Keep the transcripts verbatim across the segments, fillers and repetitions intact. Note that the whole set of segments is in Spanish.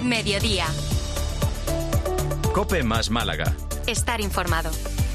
Mediodía. COPE más Málaga. Estar informado.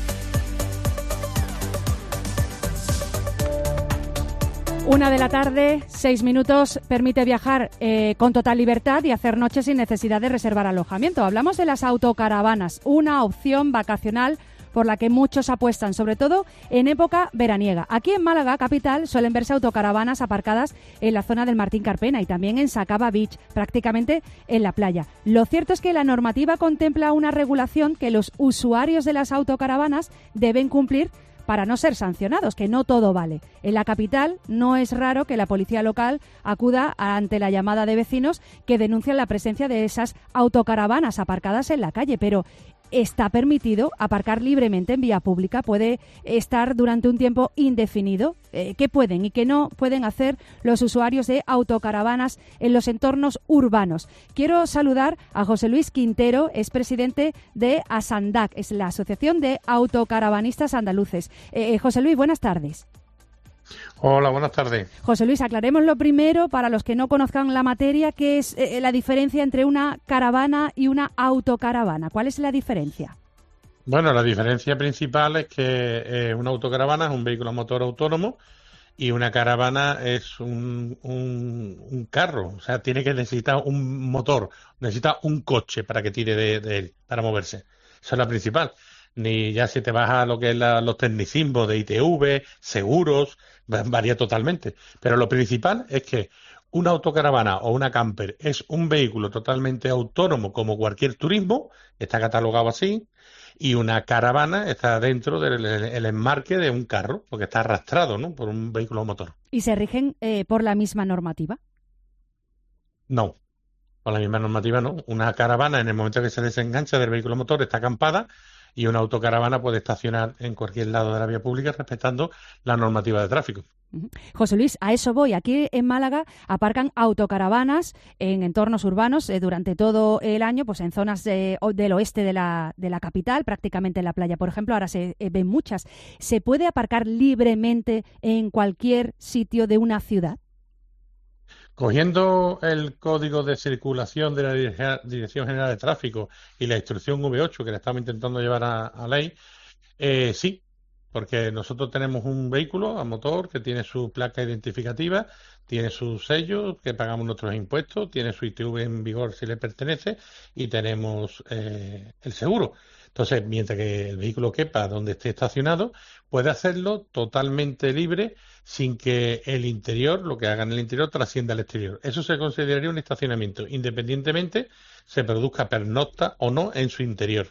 Una de la tarde, seis minutos, permite viajar eh, con total libertad y hacer noches sin necesidad de reservar alojamiento. Hablamos de las autocaravanas, una opción vacacional por la que muchos apuestan, sobre todo en época veraniega. Aquí en Málaga, capital, suelen verse autocaravanas aparcadas en la zona del Martín Carpena y también en Sacaba Beach, prácticamente en la playa. Lo cierto es que la normativa contempla una regulación que los usuarios de las autocaravanas deben cumplir para no ser sancionados, que no todo vale. En la capital no es raro que la policía local acuda ante la llamada de vecinos que denuncian la presencia de esas autocaravanas aparcadas en la calle, pero está permitido aparcar libremente en vía pública, puede estar durante un tiempo indefinido. Eh, ¿Qué pueden y qué no pueden hacer los usuarios de autocaravanas en los entornos urbanos? Quiero saludar a José Luis Quintero, es presidente de ASANDAC, es la Asociación de Autocaravanistas Andaluces. Eh, José Luis, buenas tardes. Hola, buenas tardes. José Luis, aclaremos lo primero para los que no conozcan la materia, ¿qué es eh, la diferencia entre una caravana y una autocaravana? ¿Cuál es la diferencia? Bueno, la diferencia principal es que eh, una autocaravana es un vehículo a motor autónomo y una caravana es un, un, un carro, o sea, tiene que necesitar un motor, necesita un coche para que tire de, de él, para moverse. Esa es la principal. Ni ya si te vas a lo que es la, los tecnicismos de I T V, seguros, varía totalmente. Pero lo principal es que una autocaravana o una camper es un vehículo totalmente autónomo como cualquier turismo, está catalogado así, y una caravana está dentro del el, el enmarque de un carro, porque está arrastrado, ¿no?, por un vehículo a motor. ¿Y se rigen eh, por la misma normativa? No, por la misma normativa no. Una caravana, en el momento que se desengancha del vehículo a motor, está acampada, y una autocaravana puede estacionar en cualquier lado de la vía pública respetando la normativa de tráfico. José Luis, a eso voy. Aquí en Málaga aparcan autocaravanas en entornos urbanos eh, durante todo el año, pues en zonas de, del oeste de la, de la capital, prácticamente en la playa, por ejemplo. Ahora se eh, ven muchas. ¿Se puede aparcar libremente en cualquier sitio de una ciudad? Cogiendo el código de circulación de la Dirección General de Tráfico y la instrucción V ocho que le estamos intentando llevar a, a ley, eh, sí, porque nosotros tenemos un vehículo a motor que tiene su placa identificativa, tiene su sello, que pagamos nuestros impuestos, tiene su I T V en vigor si le pertenece y tenemos eh, el seguro. Entonces, mientras que el vehículo quepa donde esté estacionado, puede hacerlo totalmente libre sin que el interior, lo que haga en el interior, trascienda al exterior. Eso se consideraría un estacionamiento, independientemente se produzca pernocta o no en su interior.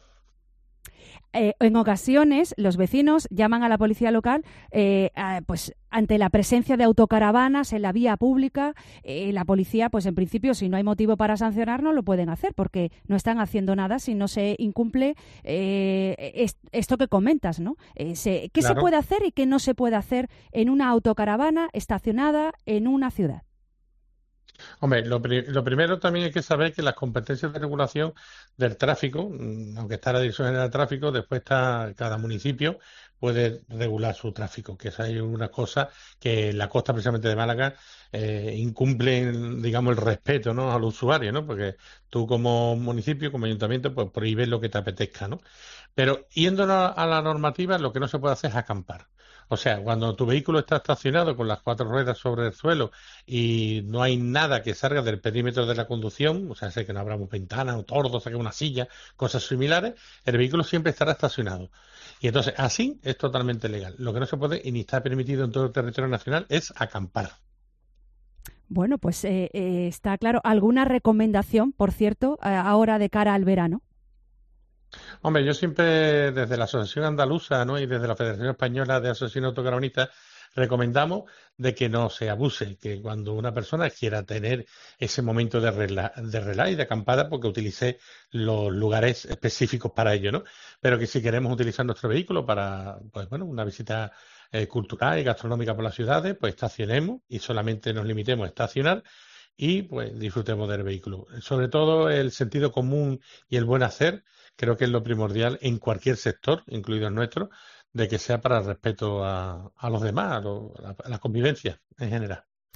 Eh, en ocasiones los vecinos llaman a la policía local eh, a, pues ante la presencia de autocaravanas en la vía pública. Eh, la policía, pues en principio, si no hay motivo para sancionar, no lo pueden hacer porque no están haciendo nada si no se incumple eh, es, esto que comentas, ¿no? Eh, se, ¿Qué Claro. se puede hacer y qué no se puede hacer en una autocaravana estacionada en una ciudad? Hombre, lo, pri- lo primero también hay que saber que las competencias de regulación del tráfico, mm, aunque está la Dirección General de Tráfico, después está cada municipio puede regular su tráfico, que esa hay una cosa que la costa precisamente de Málaga eh, incumplen, digamos, el respeto, ¿no?, al usuario, ¿no? Porque tú como municipio, como ayuntamiento, pues prohíbes lo que te apetezca, ¿no? Pero yéndonos a la normativa, lo que no se puede hacer es acampar. O sea, cuando tu vehículo está estacionado con las cuatro ruedas sobre el suelo y no hay nada que salga del perímetro de la conducción, o sea, sé que no abramos ventanas, o tordos, saque una silla, cosas similares, el vehículo siempre estará estacionado. Y entonces, así es totalmente legal. Lo que no se puede y ni está permitido en todo el territorio nacional es acampar. Bueno, pues eh, eh, está claro. ¿Alguna recomendación, por cierto, eh, ahora de cara al verano? Hombre, yo siempre, desde la Asociación Andaluza, ¿no?, y desde la Federación Española de Asociaciones Autocaravanistas, recomendamos de que no se abuse, que cuando una persona quiera tener ese momento de relax, de relax y de acampada, porque utilice los lugares específicos para ello, ¿no? Pero que si queremos utilizar nuestro vehículo para, pues bueno, una visita eh, cultural y gastronómica por las ciudades, pues estacionemos y solamente nos limitemos a estacionar y pues disfrutemos del vehículo. Sobre todo el sentido común y el buen hacer creo que es lo primordial en cualquier sector, incluido el nuestro, de que sea para el respeto a, a los demás, a, lo, a la convivencia en general.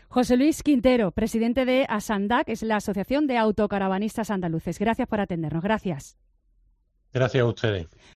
José Luis Quintero, presidente de ASANDAC, es la Asociación de Autocaravanistas Andaluces. Gracias por atendernos. Gracias. Gracias a ustedes.